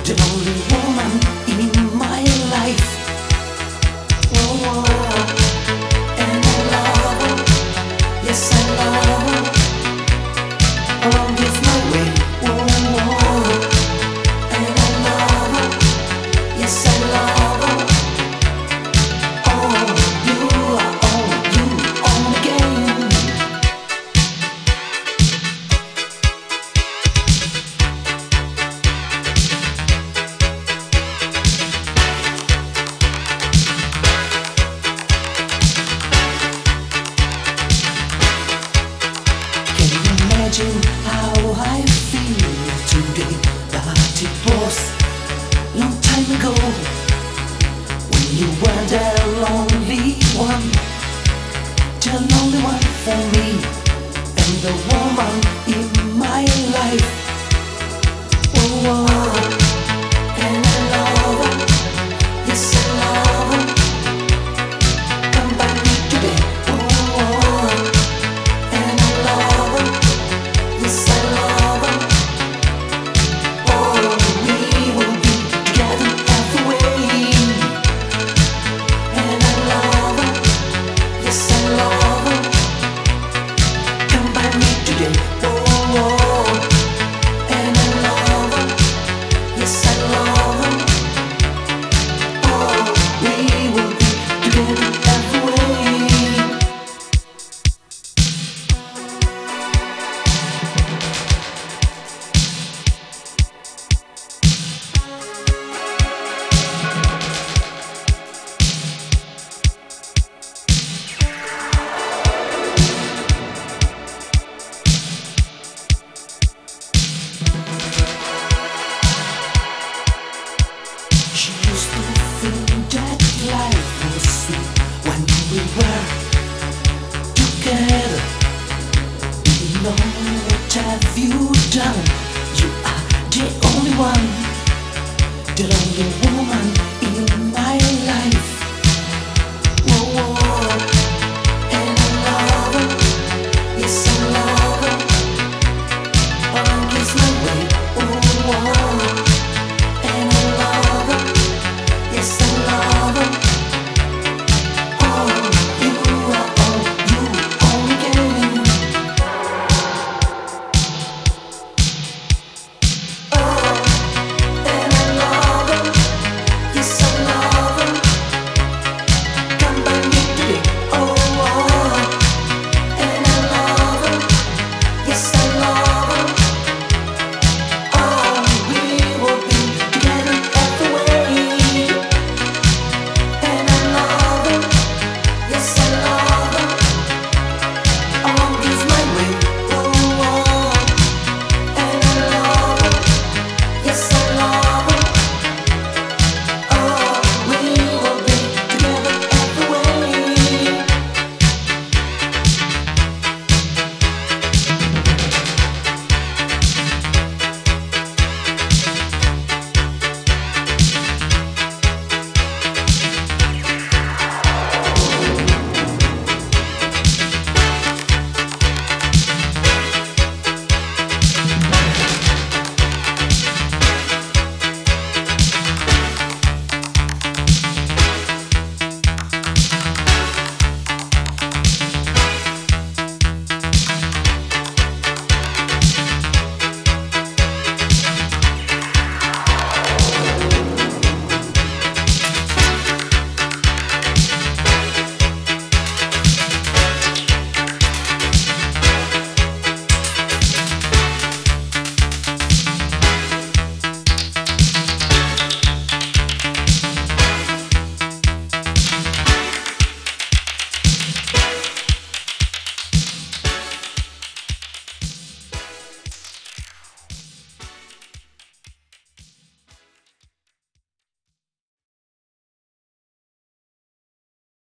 the only woman in my life. Oh, and I love her, yes I love her. Oh, give my way. Oh, and I love her, yes I love her. Oh, you on again. Imagine how I feel today, but it was long time ago when you were the lonely one, the lonely one for me, and the woman in my life. Oh, and I love her, yes I love her. Come by me today. Oh, and I love her. Yes, I love her. Oh, we will be together halfway. And I love her. Yes, I love her. Come by me today. Oh, and I love her. Yes, I love her. Oh, we will be together halfway. She used to think that life was sweet when we were together. You know what have you done? You are the only one, the only one.